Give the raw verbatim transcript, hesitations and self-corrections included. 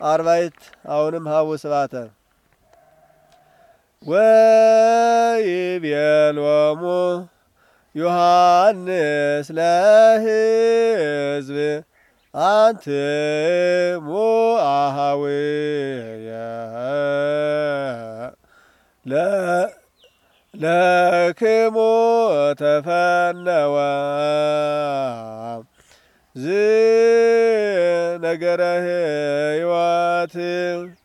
አርባይት አሁንም ሀቡ ስባተ ወይቤሎሙ ዮሐንስ ለሕዝብ አንትሙ አኀውየ ለክሙ ተፈነወ ዝነገረ ሕይወት